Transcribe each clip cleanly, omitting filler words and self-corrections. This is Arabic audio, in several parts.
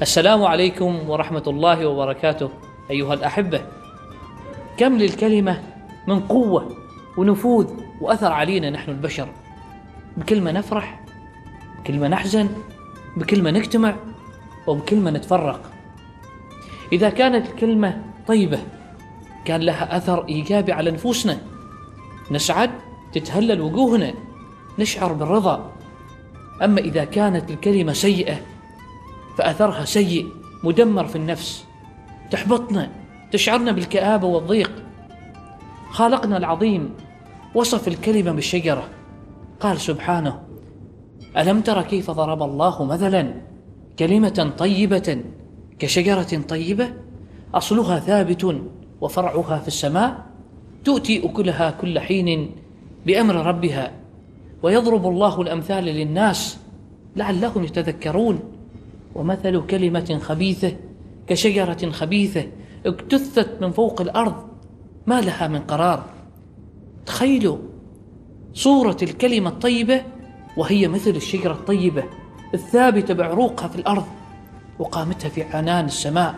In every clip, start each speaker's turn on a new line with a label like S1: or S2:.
S1: السلام عليكم ورحمة الله وبركاته. أيها الأحبة، كم للكلمة من قوة ونفوذ وأثر علينا نحن البشر. بكلمة نفرح، بكلمة نحزن، بكلمة نجتمع، وبكلمة نتفرق. إذا كانت الكلمة طيبة كان لها أثر إيجابي على نفوسنا، نسعد، تتهلل وجوهنا، نشعر بالرضا. أما إذا كانت الكلمة سيئة فأثرها سيء مدمر في النفس، تحبطنا، تشعرنا بالكآبة والضيق. خالقنا العظيم وصف الكلمة بالشجرة، قال سبحانه: ألم تر كيف ضرب الله مثلا كلمة طيبة كشجرة طيبة أصلها ثابت وفرعها في السماء تؤتي أكلها كل حين بأمر ربها ويضرب الله الأمثال للناس لعلهم يتذكرون. ومثل كلمة خبيثة كشجرة خبيثة اجتثت من فوق الأرض ما لها من قرار. تخيلوا صورة الكلمة الطيبة وهي مثل الشجرة الطيبة الثابتة بعروقها في الأرض وقامتها في عنان السماء.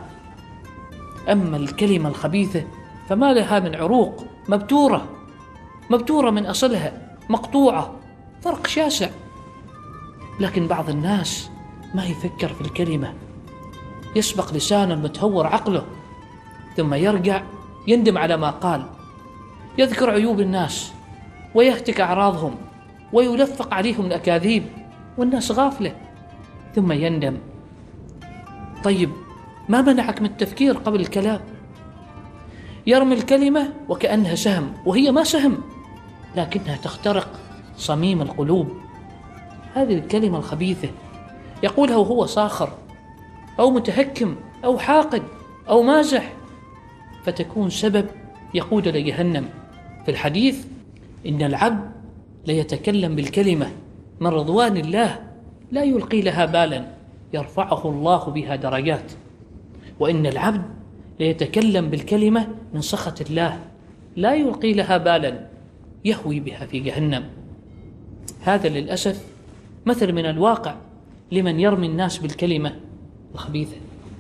S1: أما الكلمة الخبيثة فما لها من عروق، مبتورة من أصلها، مقطوعة، فرق شاسع. لكن بعض الناس ما يفكر في الكلمة، يسبق لسانه المتهور عقله، ثم يرجع يندم على ما قال، يذكر عيوب الناس ويهتك أعراضهم ويلفق عليهم الأكاذيب والناس غافلة، ثم يندم. طيب ما منعك من التفكير قبل الكلام؟ يرمي الكلمة وكأنها سهم، وهي ما سهم لكنها تخترق صميم القلوب. هذه الكلمة الخبيثة يقولها وهو صاخر أو متهكم أو حاقد أو مازح، فتكون سبب يقود لجهنم. في الحديث: إن العبد ليتكلم بالكلمة من رضوان الله لا يلقي لها بالا يرفعه الله بها درجات، وإن العبد ليتكلم بالكلمة من سخط الله لا يلقي لها بالا يهوي بها في جهنم. هذا للأسف مثل من الواقع لمن يرمي الناس بالكلمة الخبيثة.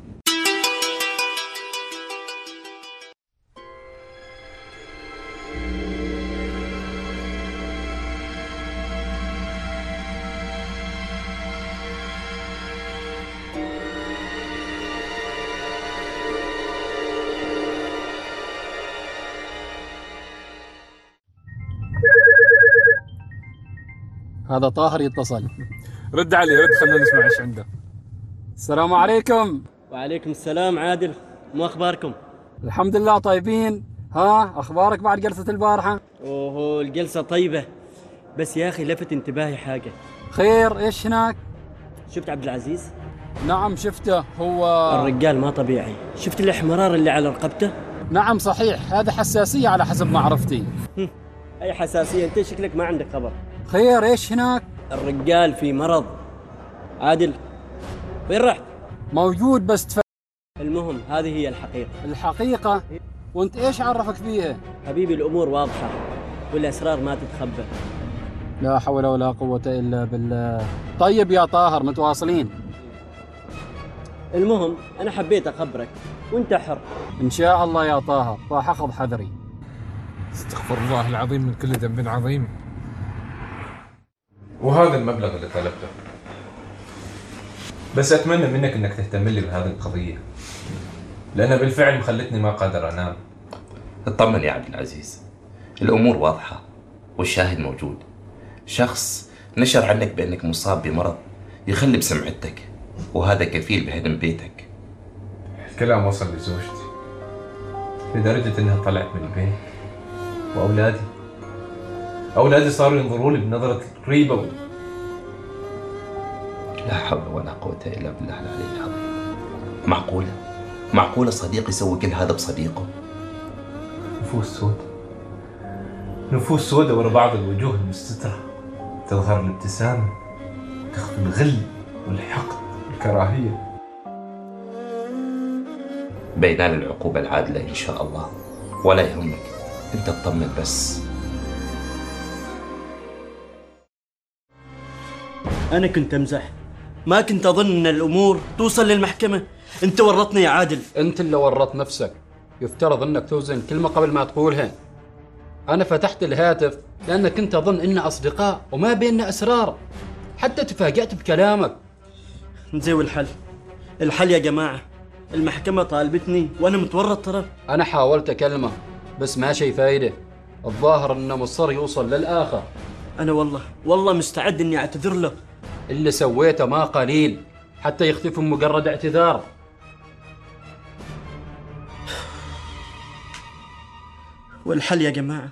S2: هذا طاهر يتصل.
S3: رد عليه، رد، خلينا نسمع ايش عنده.
S2: السلام عليكم.
S4: وعليكم السلام. عادل، مو أخباركم؟
S2: الحمد لله طيبين. ها أخبارك بعد جلسة البارحة؟
S4: أوه، الجلسة طيبة، بس يا أخي لفت انتباهي حاجة.
S2: خير، إيش هناك؟
S4: شفت عبد العزيز؟
S2: نعم شفته. هو
S4: الرجال ما طبيعي. شفت الإحمرار اللي على رقبته؟
S2: نعم صحيح، هذا حساسية على حسب معرفتي.
S4: أي حساسية؟ أنت شكلك ما عندك خبر.
S2: خير، إيش هناك؟
S4: الرجال في مرض. عادل، وين رحت؟
S2: موجود بس
S4: المهم هذه هي الحقيقة.
S2: الحقيقة؟ وانت ايش عرفك فيها؟
S4: حبيبي الأمور واضحة والأسرار ما تتخبى.
S2: لا حول ولا قوة إلا بالله. طيب يا طاهر، متواصلين.
S4: المهم أنا حبيت أخبرك وانت حر.
S2: إن شاء الله يا طاهر، راح أخذ حذري.
S3: استغفر الله العظيم من كل ذنب عظيم.
S5: وهذا المبلغ اللي طلبته، بس أتمنى منك أنك تهتم لي بهذه القضية، لأنها بالفعل مخلتني ما قادر أنام.
S6: اطمن يا عبد العزيز، الأمور واضحة والشاهد موجود. شخص نشر عنك بأنك مصاب بمرض يخلي بسمعتك، وهذا كفيل بهدم بيتك.
S5: الكلام وصل لزوجتي لدرجة أنها طلعت من البيت، وأولادي صاروا ينظروا لي بنظرة ريبة.
S6: لا حول ولا قوة إلا بالله العلي العظيم. معقولة صديق يسوي كل هذا بصديقه؟
S5: نفوس سودة ورا بعض الوجوه المستترة، تظهر الابتسامة، تخفي الغل والحقد والكراهية.
S6: بينال العقوبة العادلة إن شاء الله، ولا يهمك، أنت اطمن بس.
S4: أنا كنت أمزح، ما كنت أظن أن الأمور توصل للمحكمة. أنت ورطني يا عادل.
S2: أنت اللي ورطت نفسك. يفترض أنك توزن كلمة قبل ما تقولها. أنا فتحت الهاتف لأنك كنت أظن إننا أصدقاء وما بيننا أسرار، حتى تفاجأت بكلامك.
S4: زي والحل؟ الحل يا جماعة المحكمة طالبتني وأنا متورط ترى.
S2: أنا حاولت أكلمه بس ما شي فايدة. الظاهر إنه مصر يوصل للآخر.
S4: أنا والله مستعد إني أعتذر له.
S2: اللي سويته ما قليل حتى يختفي مجرد اعتذار.
S4: والحل يا جماعة؟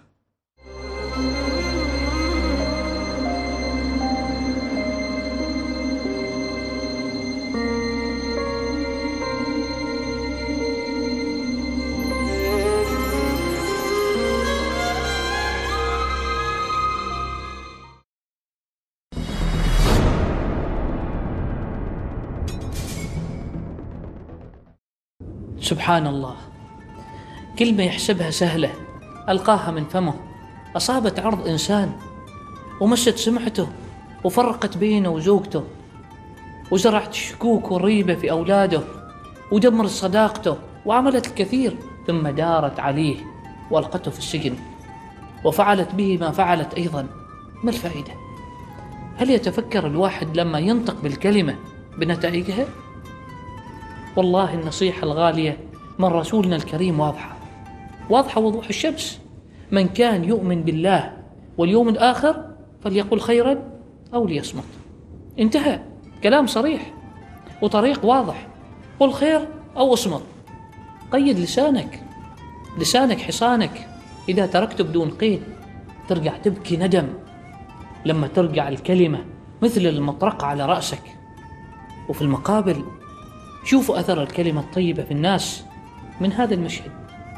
S1: سبحان الله، كلمة يحسبها سهلة ألقاها من فمه أصابت عرض إنسان ومست سمعته وفرقت بينه وزوجته وزرعت الشكوك والريبة في أولاده ودمرت صداقته وعملت الكثير، ثم دارت عليه وألقته في السجن وفعلت به ما فعلت أيضا. ما الفائدة؟ هل يتفكر الواحد لما ينطق بالكلمة بنتائجها؟ والله النصيحة الغالية من رسولنا الكريم واضحة وضوح الشمس. من كان يؤمن بالله واليوم الآخر فليقل خيرا أو ليصمت. انتهى، كلام صريح وطريق واضح. قل خير أو اصمت. قيد لسانك حصانك. إذا تركته بدون قيد ترجع تبكي ندم لما ترجع الكلمة مثل المطرقة على رأسك. وفي المقابل شوفوا أثر الكلمة الطيبة في الناس من هذا المشهد.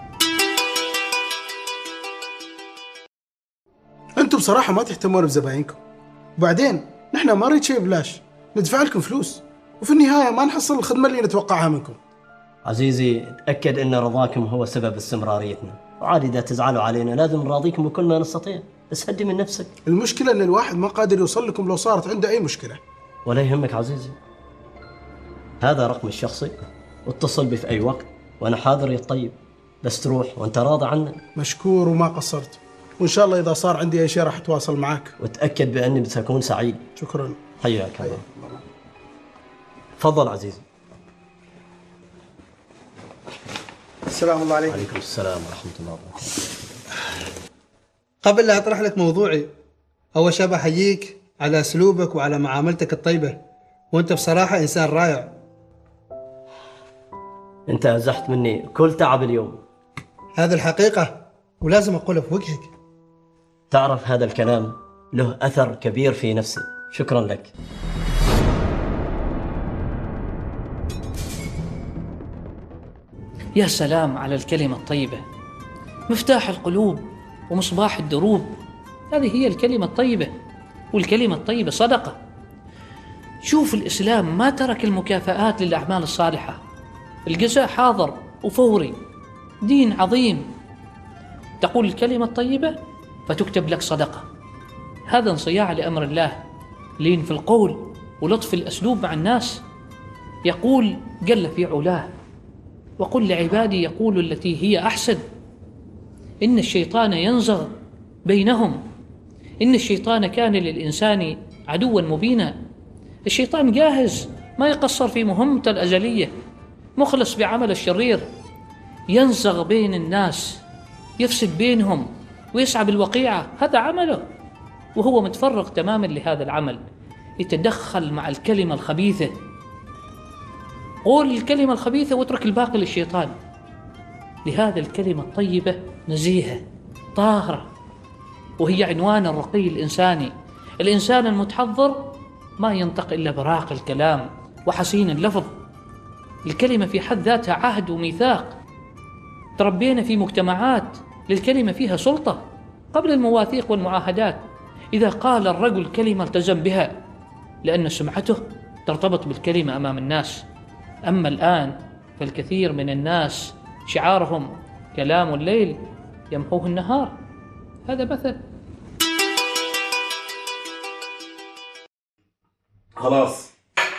S7: أنتم بصراحة ما تهتمون بزباينكم، وبعدين نحن ما نريد شيء بلاش، ندفع لكم فلوس وفي النهاية ما نحصل الخدمة اللي نتوقعها منكم.
S8: عزيزي تأكد أن رضاكم هو سبب استمراريتنا، وعاد إذا تزعلوا علينا لازم نراضيكم بكل ما نستطيع، بس هدي من نفسك.
S7: المشكلة أن الواحد ما قادر يوصل لكم لو صارت عنده أي مشكلة.
S8: ولا يهمك عزيزي، هذا رقمي الشخصي، واتصل بي في أي وقت وأنا حاضر يا الطيب، بس تروح وأنت راضي عنا.
S7: مشكور وما قصرت، وإن شاء الله إذا صار عندي أي شيء راح أتواصل معك.
S8: وتأكد بأني بسأكون سعيد.
S7: شكرا.
S8: حياك الله. تفضل عزيزي.
S7: السلام الله عليكم.
S8: عليكم السلام ورحمة الله وبركاته.
S9: قبل لا أطرح لك موضوعي، أول شيء بحييك على أسلوبك وعلى معاملتك الطيبة، وأنت بصراحة إنسان رائع.
S8: أنت أزحت مني كل تعب اليوم.
S9: هذه الحقيقة ولازم أقولها في وجهك.
S8: تعرف هذا الكلام له أثر كبير في نفسي. شكرا لك.
S1: يا سلام على الكلمة الطيبة، مفتاح القلوب ومصباح الدروب. هذه هي الكلمة الطيبة، والكلمة الطيبة صدقة. شوف الإسلام ما ترك المكافآت للأعمال الصالحة، الجزاء حاضر وفوري. دين عظيم. تقول الكلمة الطيبة فتكتب لك صدقة. هذا انصياع لأمر الله، لين في القول ولطف الأسلوب مع الناس. يقول جل في علاه: وقل لعبادي يقولوا التي هي أحسن إن الشيطان ينزغ بينهم إن الشيطان كان للإنسان عدوا مبينا. الشيطان جاهز، ما يقصر في مهمته الأزلية، مخلص بعمل الشرير، ينزغ بين الناس، يفسد بينهم ويسعى بالوقيعة. هذا عمله، وهو متفرغ تماما لهذا العمل، يتدخل مع الكلمة الخبيثة. قول الكلمة الخبيثة واترك الباقي للشيطان. لهذا الكلمة الطيبة نزيهة طاهرة، وهي عنوان الرقي الإنساني. الإنسان المتحضر ما ينطق إلا براق الكلام وحسين اللفظ. الكلمة في حد ذاتها عهد وميثاق. تربينا في مجتمعات للكلمة فيها سلطة قبل المواثيق والمعاهدات. إذا قال الرجل كلمة التزم بها لأن سمعته ترتبط بالكلمة أمام الناس. أما الآن فالكثير من الناس شعارهم كلام الليل يمحوه النهار. هذا مثل.
S6: خلاص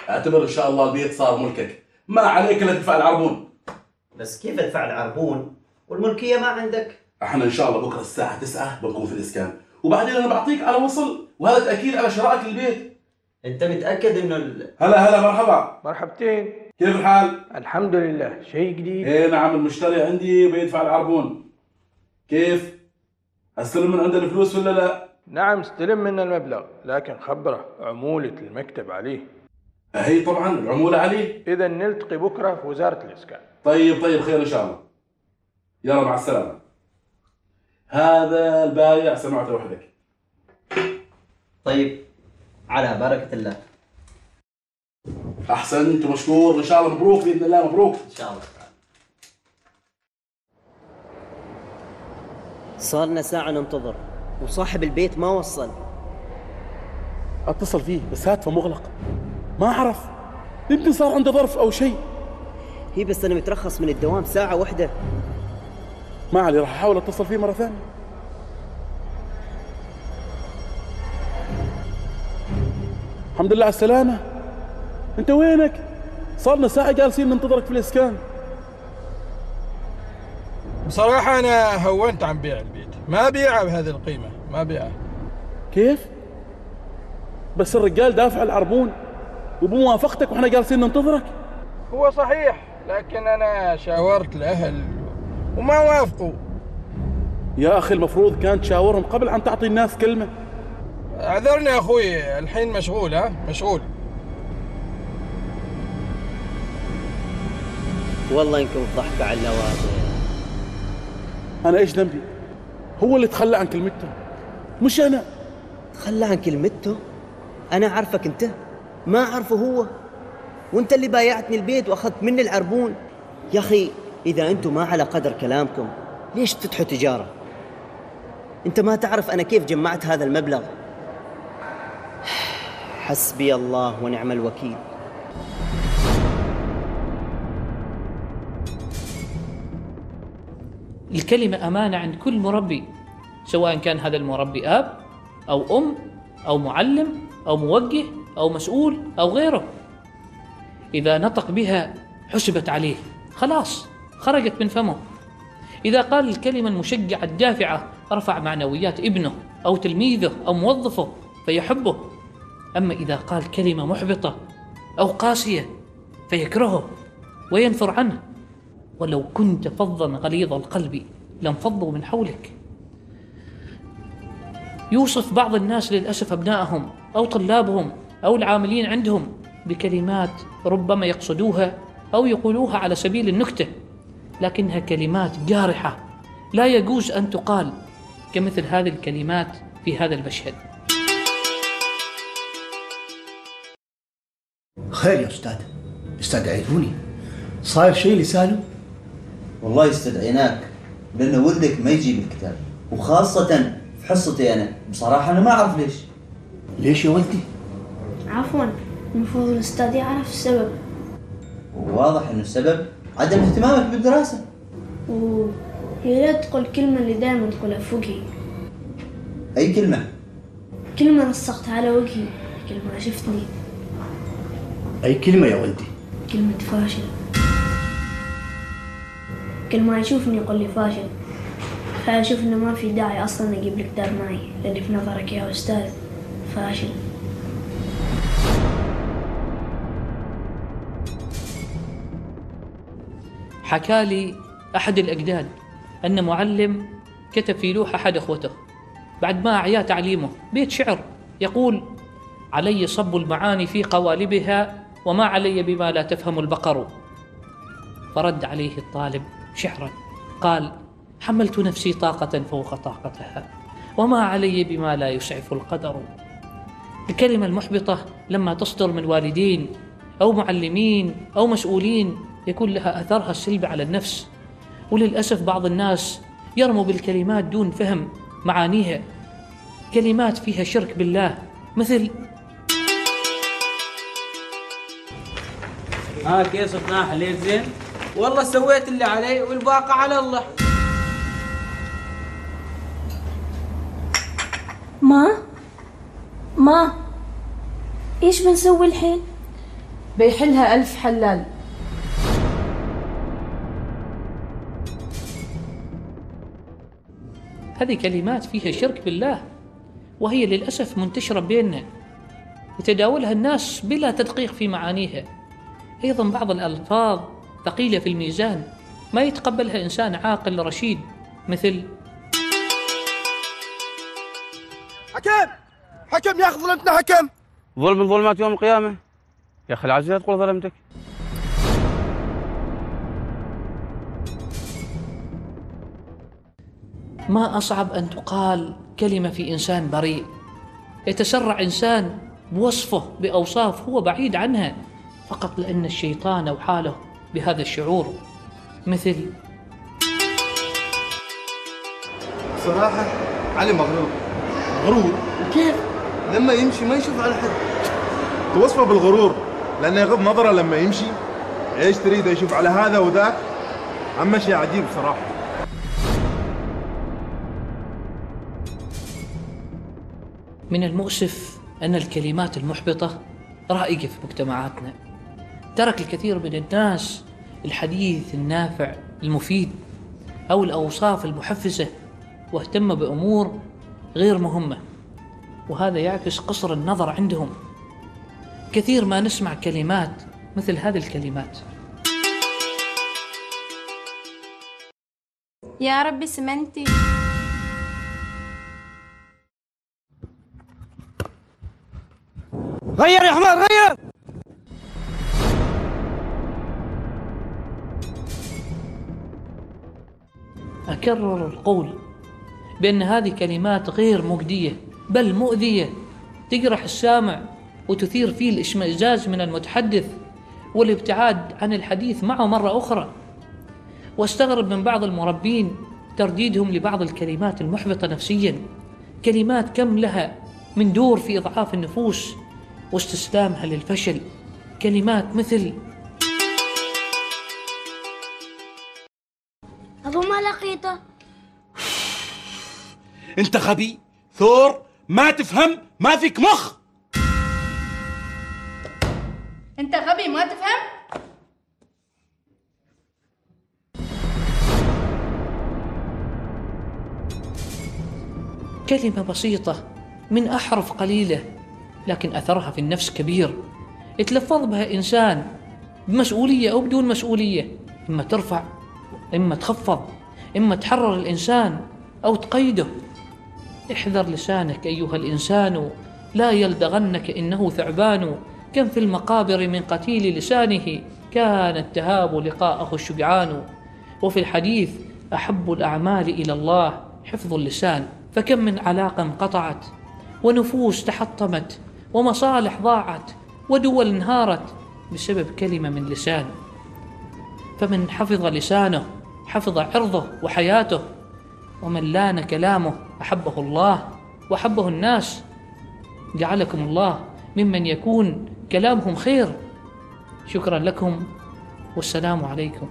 S10: اعتبر ان شاء الله البيت صار ملكك، ما عليك الا تدفع العربون.
S11: بس كيف ادفع العربون والملكيه ما عندك؟
S10: احنا ان شاء الله بكره الساعه 9 بنكون في الاسكان، وبعدين انا بعطيك على وصل، وهذا تاكيد على شرائك للبيت.
S11: انت متاكد انه
S10: هلا مرحبا.
S12: مرحبتين.
S10: كيف الحال؟
S12: الحمد لله. شيء جديد؟
S10: ايه نعم، المشتري عندي بيدفع العربون. كيف؟ استلم من عنده الفلوس ولا لا؟
S12: نعم استلم منا المبلغ، لكن خبره عمولة المكتب عليه.
S10: هي طبعا العمولة عليه.
S12: إذا نلتقي بكرة في وزارة الإسكان.
S10: طيب خير إن شاء الله. يلا مع السلامة. هذا البايع سمعته وحدك.
S11: طيب على بركة الله.
S10: أحسنت ومشكور، إن شاء الله مبروك بإذن الله، مبروك.
S11: إن شاء الله. صارنا ساعة ننتظر وصاحب البيت ما وصل.
S10: اتصل فيه بس هاتفه مغلق، ما أعرف، يمكن صار عنده ظرف أو شيء.
S11: هي بس أنا مترخص من الدوام ساعة واحدة.
S10: ما علي، راح أحاول أتصل فيه مرة ثانية. الحمد لله على السلامة. أنت وينك؟ صارنا ساعة جالسين ننتظرك في الإسكان.
S12: بصراحة أنا هونت عن بيع البيت، ما بيعه بهذه القيمة، ما بيعه.
S10: كيف؟ بس الرجال دافع العربون وبموافقتك واحنا جالسين ننتظرك.
S12: هو صحيح، لكن أنا شاورت الأهل وما وافقوا.
S10: يا أخي المفروض كان تشاورهم قبل أن تعطي الناس كلمة.
S12: اعذرني يا أخوي، الحين مشغول. مشغول.
S11: والله إنكم الضحكة على النواصي.
S10: أنا إيش ذنبي؟ هو اللي تخلى عن كلمته مش أنا.
S11: تخلى عن كلمته؟ أنا عارفك أنت، ما أعرفه هو، وأنت اللي بايعتني البيت وأخذت مني العربون. يا أخي إذا أنتم ما على قدر كلامكم ليش تفتحوا تجارة؟ أنت ما تعرف أنا كيف جمعت هذا المبلغ. حسبي الله ونعم الوكيل.
S1: الكلمة أمانة عند كل مربي، سواء كان هذا المربي أب أو أم أو معلم أو موجه أو مسؤول أو غيره. إذا نطق بها حسبت عليه، خلاص خرجت من فمه. إذا قال الكلمة المشجعة الدافعة رفع معنويات ابنه أو تلميذه أو موظفه فيحبه. أما إذا قال كلمة محبطة أو قاسية فيكرهه وينفر عنه. ولو كنت فظا غليظ القلب لانفضوا من حولك. يوصف بعض الناس للأسف أبنائهم أو طلابهم أو العاملين عندهم بكلمات ربما يقصدوها أو يقولوها على سبيل النكتة، لكنها كلمات جارحة لا يجوز أن تقال، كمثل هذه الكلمات في هذا المشهد.
S13: خير يا أستاذ، استدعيتوني، صاير شيء لسانه؟
S14: والله استدعيناك لأن ولدك ما يجيب الكتاب، وخاصة في حصتي أنا. بصراحة أنا ما أعرف ليش.
S13: ليش يا ولدي؟
S15: عفوا، المفروض الأستاذ يعرف السبب.
S14: وواضح إنه السبب عدم اهتمامك بالدراسة.
S15: يا ريت تقول الكلمة اللي دائما تقولها في وجهي.
S14: أي كلمة؟
S15: كلمة نسقتها على وجهي كل ما شفتني.
S13: أي كلمة يا ولدي؟
S15: كلمة فاشل. كل ما يشوفني يقول لي فاشل، فأشوف إنه ما في داعي أصلاً أجيب الكتاب معي، لأني في نظرك يا أستاذ فاشل.
S1: حكى لي أحد الأجداد أن معلم كتب في لوحة أحد أخوته بعد ما أعيا تعليمه بيت شعر يقول: علي صب المعاني في قوالبها وما علي بما لا تفهم البقر. فرد عليه الطالب شعرا قال: حملت نفسي طاقة فوق طاقتها وما علي بما لا يسعف القدر. الكلمة المحبطة لما تصدر من والدين أو معلمين أو مسؤولين يكون لها أثرها السلبي على النفس، وللأسف بعض الناس يرموا بالكلمات دون فهم معانيها، كلمات فيها شرك بالله مثل:
S16: كيف صرنا حليت زين؟ والله سويت اللي علي والباقي على الله.
S15: ما ايش بنسوي الحين؟
S17: بيحلها 1000 حلال.
S1: هذه كلمات فيها شرك بالله، وهي للأسف منتشرة بيننا يتداولها الناس بلا تدقيق في معانيها. أيضا بعض الألفاظ ثقيلة في الميزان ما يتقبلها إنسان عاقل رشيد، مثل
S18: حكم يا أخي ظلمتنا حكم.
S10: ظلم من ظلمات يوم القيامة. يا أخي العزيز لا تقول ظلمتك.
S1: ما أصعب أن تقال كلمة في إنسان بريء، يتسرع إنسان بوصفه بأوصاف هو بعيد عنها فقط لأن الشيطان أوحى له بهذا الشعور، مثل
S18: صراحة علي مغرور. مغرور؟ كيف؟ لما يمشي ما يشوف على حد.
S19: توصفه بالغرور لأنه يغض نظره لما يمشي. ايش تريد يشوف على هذا وذاك؟ أما شيء عجيب صراحة.
S1: من المؤسف أن الكلمات المحبطة رائجة في مجتمعاتنا. ترك الكثير من الناس الحديث النافع المفيد أو الأوصاف المحفزة واهتم بأمور غير مهمة، وهذا يعكس قصر النظر عندهم. كثير ما نسمع كلمات مثل هذه الكلمات:
S20: يا ربي سمنتي.
S18: غير يا حمار غير.
S1: أكرر القول بأن هذه كلمات غير مجدية بل مؤذية، تجرح السامع وتثير فيه الاشمئزاز من المتحدث والابتعاد عن الحديث معه مرة أخرى. واستغرب من بعض المربين ترديدهم لبعض الكلمات المحبطة نفسيا، كلمات كم لها من دور في إضعاف النفوس واستسلامها للفشل. كلمات مثل:
S15: أبو ما لقيته.
S18: أنت غبي ثور، ما تفهم، ما فيك مخ.
S20: أنت غبي ما تفهم؟
S1: كلمة بسيطة من أحرف قليلة لكن أثرها في النفس كبير، يتلفظ بها إنسان بمسؤولية أو بدون مسؤولية، إما ترفع إما تخفض، إما تحرر الإنسان أو تقيده. احذر لسانك أيها الإنسان، لا يلدغنك إنه ثعبان. كم في المقابر من قتيل لسانه، كان التهاب لقاءه الشجعان. وفي الحديث: أحب الأعمال إلى الله حفظ اللسان. فكم من علاقة انقطعت، ونفوس تحطمت، ومصالح ضاعت، ودول انهارت بسبب كلمة من لسان. فمن حفظ لسانه حفظ عرضه وحياته، ومن لان كلامه أحبه الله وأحبه الناس. جعلكم الله ممن يكون كلامهم خير. شكرا لكم والسلام عليكم.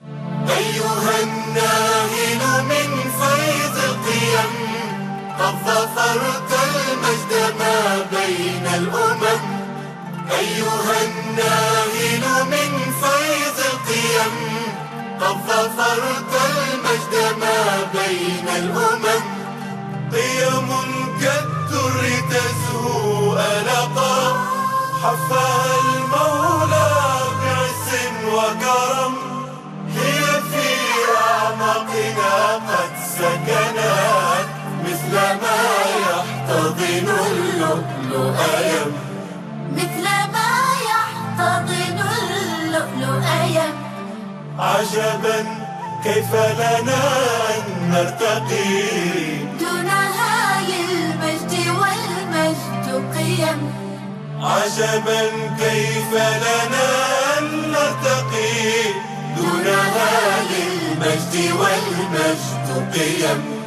S21: أيها الناهل من فيض القيم، قد ظفرت المجد ما بين الأمم. أيها الناهل من فيض القيم، قد ظفرت المجد ما بين الأمم. قيم كالدر تزهو ألقا، حفاها المولى بعز وكرم. هي في أعماقنا قد سكنت، مثل ما يحتضن اللؤلؤ يم.
S22: مثل ما يحتضن اللؤلؤ يم.
S21: عجبا كيف لنا أن نرتقي
S22: دون هاي المجد والمجد قيم.
S21: عجبا كيف لنا أن نرتقي دون هاي المجد والمجد قيم.